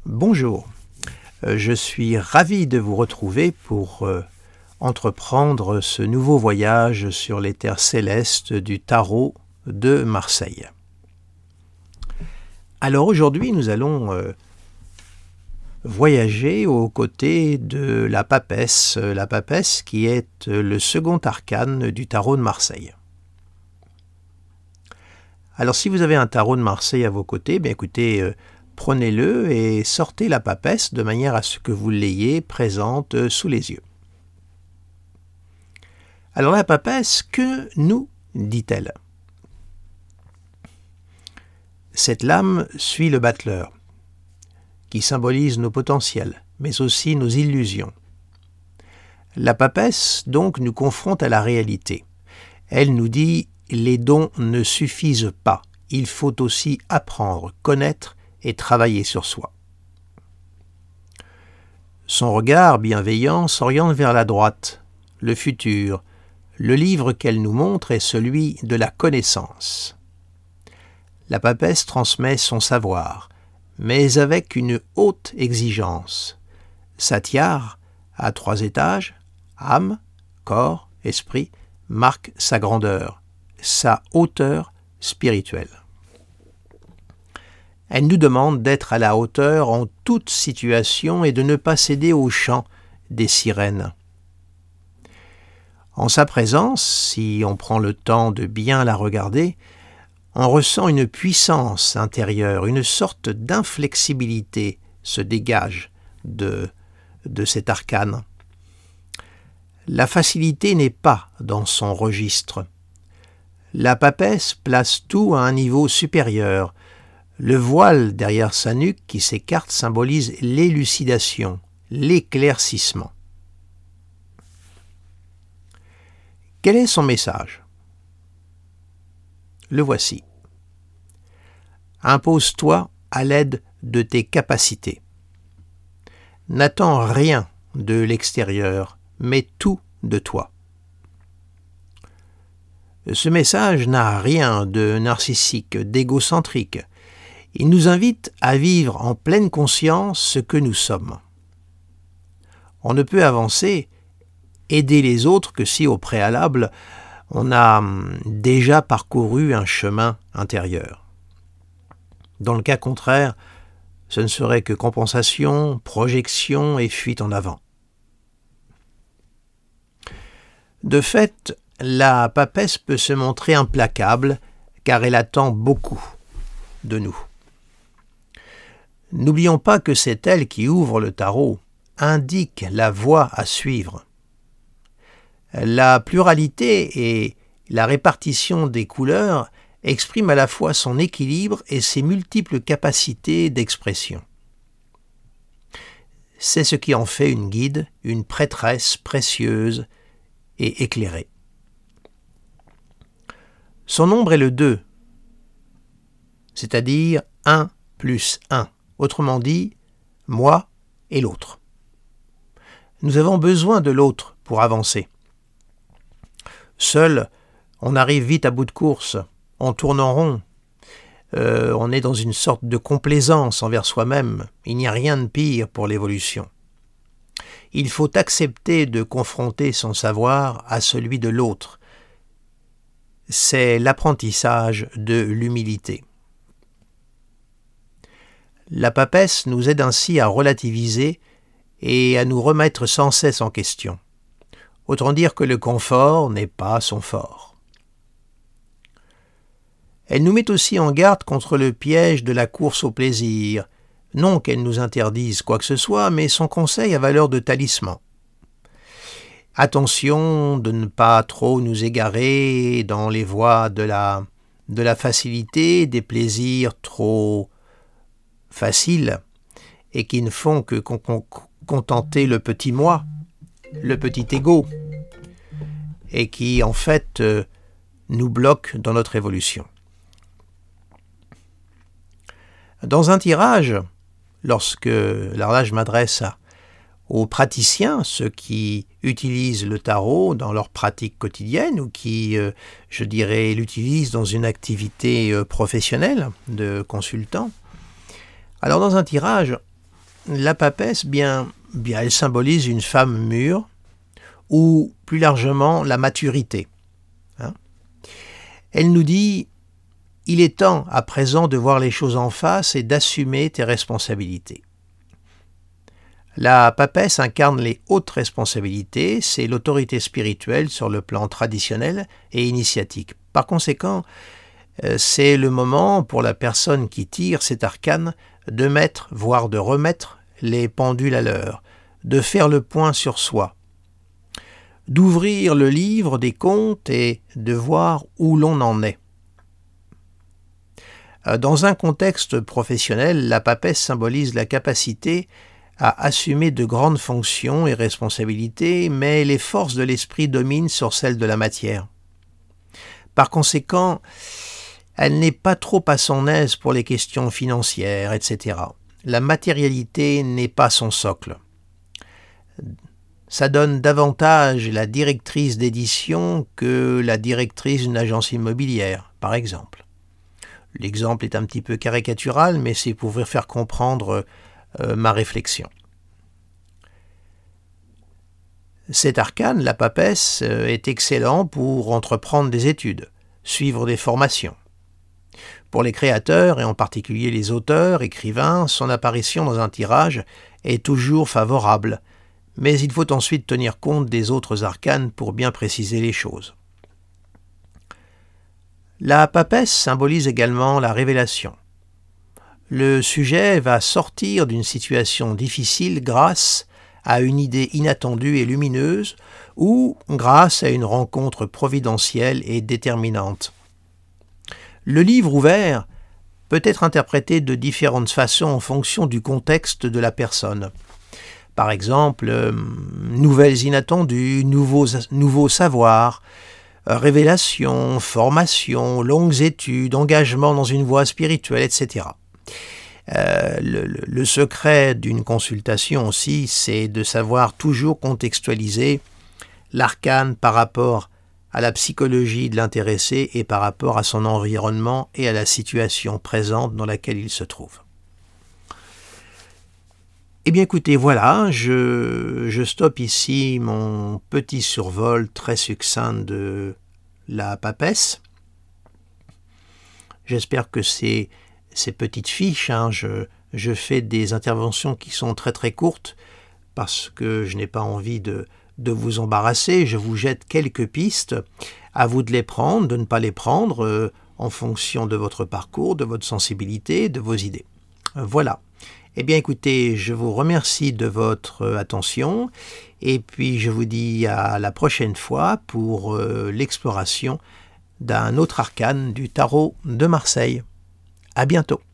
Bonjour, je suis ravi de vous retrouver pour entreprendre ce nouveau voyage sur les terres célestes du tarot de Marseille. Alors aujourd'hui, nous allons voyager aux côtés de la papesse qui est le second arcane du tarot de Marseille. Alors si vous avez un tarot de Marseille à vos côtés, écoutez, prenez-le et sortez la papesse de manière à ce que vous l'ayez présente sous les yeux. Alors la papesse, que nous dit-elle ? Cette lame suit le battleur, qui symbolise nos potentiels, mais aussi nos illusions. La papesse, donc, nous confronte à la réalité. Elle nous dit « les dons ne suffisent pas, il faut aussi apprendre, connaître et travailler sur soi. » Son regard bienveillant s'oriente vers la droite, le futur. Le livre qu'elle nous montre est celui de la connaissance. La papesse transmet son savoir, mais avec une haute exigence. Sa tiare, à 3 étages, âme, corps, esprit, marque sa grandeur, sa hauteur spirituelle. Elle nous demande d'être à la hauteur en toute situation et de ne pas céder au chant des sirènes. En sa présence, si on prend le temps de bien la regarder, on ressent une puissance intérieure, une sorte d'inflexibilité se dégage de cet arcane. La facilité n'est pas dans son registre. La papesse place tout à un niveau supérieur. Le voile derrière sa nuque qui s'écarte symbolise l'élucidation, l'éclaircissement. Quel est son message ? Le voici. Impose-toi à l'aide de tes capacités. N'attends rien de l'extérieur, mais tout de toi. Ce message n'a rien de narcissique, d'égocentrique. Il nous invite à vivre en pleine conscience ce que nous sommes. On ne peut avancer, aider les autres que si au préalable, on a déjà parcouru un chemin intérieur. Dans le cas contraire, ce ne serait que compensation, projection et fuite en avant. De fait, la papesse peut se montrer implacable car elle attend beaucoup de nous. N'oublions pas que c'est elle qui ouvre le tarot, indique la voie à suivre. La pluralité et la répartition des couleurs expriment à la fois son équilibre et ses multiples capacités d'expression. C'est ce qui en fait une guide, une prêtresse précieuse et éclairée. Son nombre est le 2, c'est-à-dire 1 plus 1, autrement dit, moi et l'autre. Nous avons besoin de l'autre pour avancer. Seul, on arrive vite à bout de course, on tourne en rond, on est dans une sorte de complaisance envers soi-même. Il n'y a rien de pire pour l'évolution. Il faut accepter de confronter son savoir à celui de l'autre. C'est l'apprentissage de l'humilité. La papesse nous aide ainsi à relativiser et à nous remettre sans cesse en question. Autant dire que le confort n'est pas son fort. Elle nous met aussi en garde contre le piège de la course au plaisir. Non qu'elle nous interdise quoi que ce soit, mais son conseil a valeur de talisman. Attention de ne pas trop nous égarer dans les voies de la facilité, des plaisirs trop faciles et qui ne font que contenter le petit moi, le petit ego, et qui en fait nous bloquent dans notre évolution. Dans un tirage, là je m'adresse aux praticiens, ceux qui utilisent le tarot dans leur pratique quotidienne ou qui, je dirais, l'utilisent dans une activité professionnelle de consultant. Alors dans un tirage, la papesse, elle symbolise une femme mûre, ou plus largement la maturité. Elle nous dit « Il est temps à présent de voir les choses en face et d'assumer tes responsabilités ». La papesse incarne les hautes responsabilités, c'est l'autorité spirituelle sur le plan traditionnel et initiatique. Par conséquent, c'est le moment pour la personne qui tire cet arcane de mettre, voire de remettre les pendules à l'heure, de faire le point sur soi, d'ouvrir le livre des comptes et de voir où l'on en est. Dans un contexte professionnel, la papesse symbolise la capacité à assumer de grandes fonctions et responsabilités, mais les forces de l'esprit dominent sur celles de la matière. Par conséquent, elle n'est pas trop à son aise pour les questions financières, etc. La matérialité n'est pas son socle. Ça donne davantage la directrice d'édition que la directrice d'une agence immobilière, par exemple. L'exemple est un petit peu caricatural, mais c'est pour vous faire comprendre ma réflexion. Cet arcane, la papesse, est excellent pour entreprendre des études, suivre des formations. Pour les créateurs, et en particulier les auteurs, écrivains, son apparition dans un tirage est toujours favorable, mais il faut ensuite tenir compte des autres arcanes pour bien préciser les choses. La papesse symbolise également la révélation. Le sujet va sortir d'une situation difficile grâce à une idée inattendue et lumineuse ou grâce à une rencontre providentielle et déterminante. Le livre ouvert peut être interprété de différentes façons en fonction du contexte de la personne. Par exemple, nouvelles inattendues, nouveaux savoirs, révélations, formations, longues études, engagement dans une voie spirituelle, etc. Le secret d'une consultation aussi, c'est de savoir toujours contextualiser l'arcane par rapport à la psychologie de l'intéressé et par rapport à son environnement et à la situation présente dans laquelle il se trouve. Eh bien écoutez, voilà, je stoppe ici mon petit survol très succinct de la papesse. J'espère que ces petites fiches, je fais des interventions qui sont très très courtes parce que je n'ai pas envie de vous embarrasser. Je vous jette quelques pistes, à vous de les prendre, de ne pas les prendre en fonction de votre parcours, de votre sensibilité, de vos idées. Voilà. Eh bien écoutez, je vous remercie de votre attention et puis je vous dis à la prochaine fois pour l'exploration d'un autre arcane du tarot de Marseille. À bientôt.